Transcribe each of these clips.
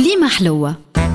كليمة حلوة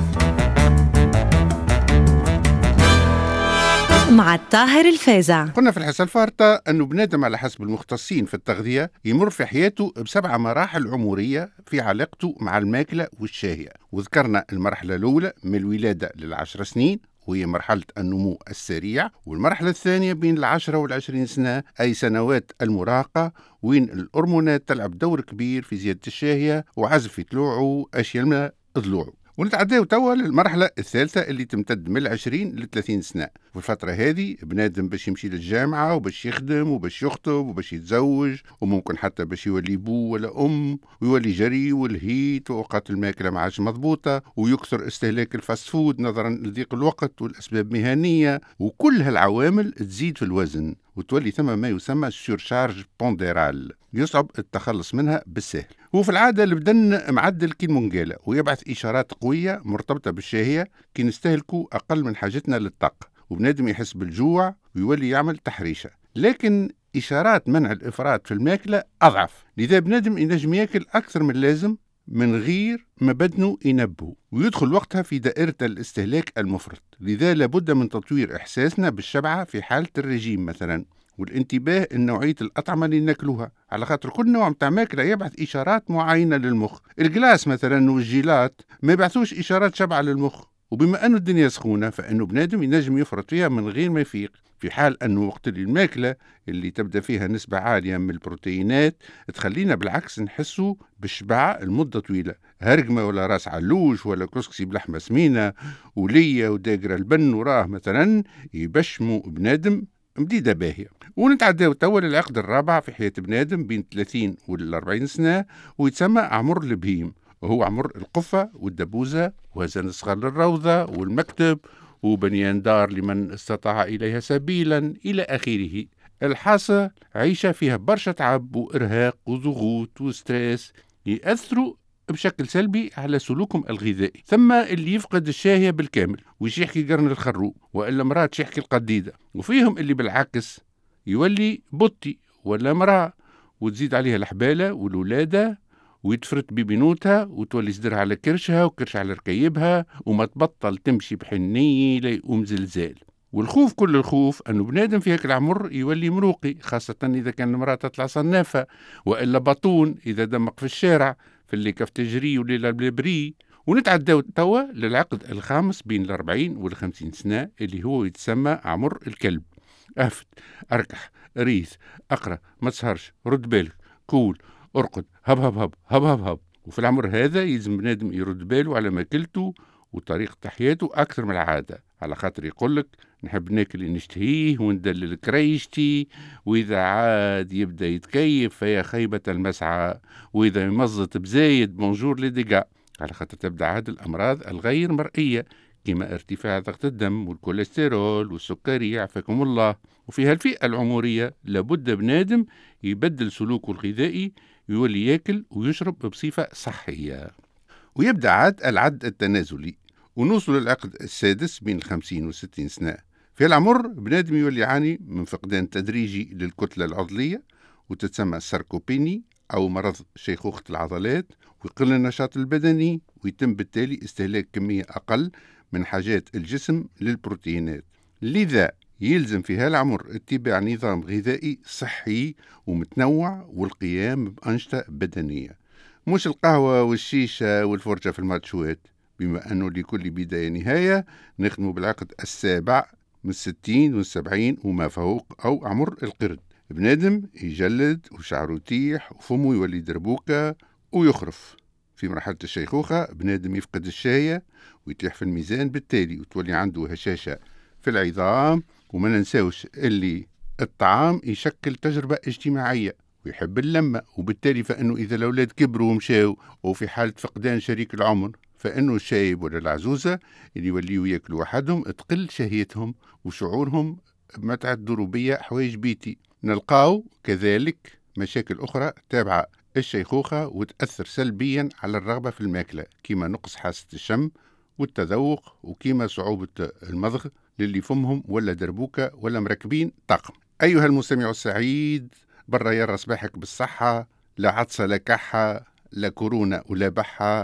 مع الطاهر الفازع. قلنا في الحصة الفارطة أنه بنادم على حسب المختصين في التغذية يمر في حياته ب7 مراحل عمرية في علاقته مع الماكلة والشاهية، وذكرنا المرحلة الأولى من الولادة لل10 سنين وهي مرحلة النمو السريع، والمرحلة الثانية بين 10 و20 سنة أي سنوات المراهقة، وين الهرمونات تلعب دور كبير في زيادة الشاهية وعزف في طلوعه أشياء ضلوعه. ونتعداو توا للمرحلة الثالثة اللي تمتد من 20 ل 30 سنة. في الفترة هذه بنادم باش يمشي للجامعة وباش يخدم وباش يخطب وباش يتزوج، وممكن حتى باش يولي بو ولا أم، ويولي جري والهيت وأوقات الماكلة ما عادش مضبوطة، ويكثر استهلاك الفاست فود نظرا لضيق الوقت والأسباب مهنية، وكل هالعوامل تزيد في الوزن وتولي ثم ما يسمى سورشارج بونديرال يصعب التخلص منها بالسهل. هو في العادة البدن معدل كي المنقالة ويبعث إشارات قوية مرتبطة بالشهية كي نستهلكوا أقل من حاجتنا للطاقة، وبنادم يحس بالجوع ويولي يعمل تحريشة. لكن إشارات منع الإفراط في الماكلة أضعف، لذا بنادم ينجم ياكل أكثر من لازم من غير ما بدنه ينبه ويدخل وقتها في دائرة الاستهلاك المفرط. لذا لابد من تطوير إحساسنا بالشبعة في حالة الرجيم مثلا، والانتباه لنوعية الأطعمة اللي ناكلوها، على خاطر كل نوع متاع ماكلة يبعث إشارات معينة للمخ. الجلاس مثلا والجيلات ما يبعثوش إشارات شبعة للمخ، وبما أنه الدنيا سخونة فإنه بنادم ينجم يفرط فيها من غير ما يفيق، في حال أنه وقت الماكلة اللي تبدأ فيها نسبة عالية من البروتينات تخلينا بالعكس نحسوا بالشبع المدة طويلة. هرقمة ولا راس علوش ولا كسكسي بلحمة سمينة ولية وداقرة البن وراه مثلا يبشموا بنادم مديدة باهية. ونتعداو توا للعقد الرابع في حياة بنادم بين 30 وال40 سنة، ويتسمى عمر البهيم، وهو عمر القفة والدبوزة وزن الصغار للروضة والمكتب وبنيان دار لمن استطاع إليها سبيلا إلى آخره. الحاصل عيشة فيها برشا تعب وإرهاق وضغوط وستريس يأثروا بشكل سلبي على سلوكهم الغذائي. ثم اللي يفقد الشاهية بالكامل ويش يحكي قرن الخروق وإلا مرات يحكي القديدة، وفيهم اللي بالعكس يولي بطي ولا مرأة وتزيد عليها الحبالة والولادة ويتفرت ببنوتها وتولي صدرها على كرشها وكرش على ركيبها وما تبطل تمشي بحنية ليقوم زلزال. والخوف كل الخوف أنه بنادم في هيك العمر يولي مروقي، خاصة إذا كان المرأة تطلع صنافة، وإلا بطون إذا دمق في الشارع في اللي كف تجري وليلة بالبري. ونتعداو توا للعقد الخامس بين 40 وال50 سنة اللي هو يتسمى عمر الكلب. أفت، أركح، ريث، أقرأ، ما تسهرش، رد بالك، كول، أرقد، هب هب هب هب هب هب. وفي العمر هذا يلزم بنادم يرد باله على ماكلته وطريقة تحياته أكثر من العادة، على خاطر يقولك نحب ناكل اللي نشتهيه وندلل كريشتي، وإذا عاد يبدأ يتكيف فيا خيبة المسعى، وإذا يمزط بزايد بونجور لديقا، على خاطر تبدأ عاد الأمراض الغير مرئية كما ارتفاع ضغط الدم والكوليسترول والسكري عافاكم الله. وفي هالفئة العمرية لابد بنادم يبدل سلوكه الغذائي ويولي ياكل ويشرب بصفة صحية. ويبدأ عاد العد التنازلي ونوصل للعقد السادس بين 50 و60 سنة. في العمر بنادم يولي يعاني من فقدان تدريجي للكتلة العضلية وتتسمى ساركوبيني أو مرض شيخوخة العضلات، ويقل النشاط البدني ويتم بالتالي استهلاك كمية أقل من حاجات الجسم للبروتينات. لذا يلزم في هالعمر اتباع نظام غذائي صحي ومتنوع والقيام بأنشطة بدنية، مش القهوة والشيشة والفرجة في الماتشوات. بما أنه لكل بداية نهاية نخدم بالعقد السابع من 60 و70 وما فوق أو عمر القرد. بنادم يجلد وشعره يتيح وفمه يولي دربوكة ويخرف. في مرحلة الشيخوخة بنادم يفقد الشاية ويتيح في الميزان بالتالي وتولي عنده هشاشة في العظام. وما ننساوش اللي الطعام يشكل تجربة اجتماعية ويحب اللمة، وبالتالي فإنه إذا الأولاد كبروا ومشاو وفي حالة فقدان شريك العمر فإنه الشايب ولا العزوزة اللي يوليوا يأكلوا وحدهم تقل شهيتهم وشعورهم بمتعة ضروبية حوايج بيتي. نلقاو كذلك مشاكل أخرى تابعة الشيخوخة وتأثر سلبيا على الرغبة في الماكلة، كما نقص حاسة الشم والتذوق، وكما صعوبة المضغ للي فمهم ولا دربوكة ولا مركبين طاقم. أيها المستمع السعيد، برا يرى صباحك بالصحة، لا عطسة لا كحة لا كورونا ولا بحة،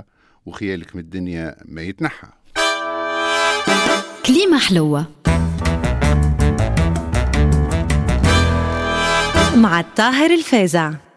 وخيالك من الدنيا ما يتنحى. كليمة حلوة مع الطاهر الفازع.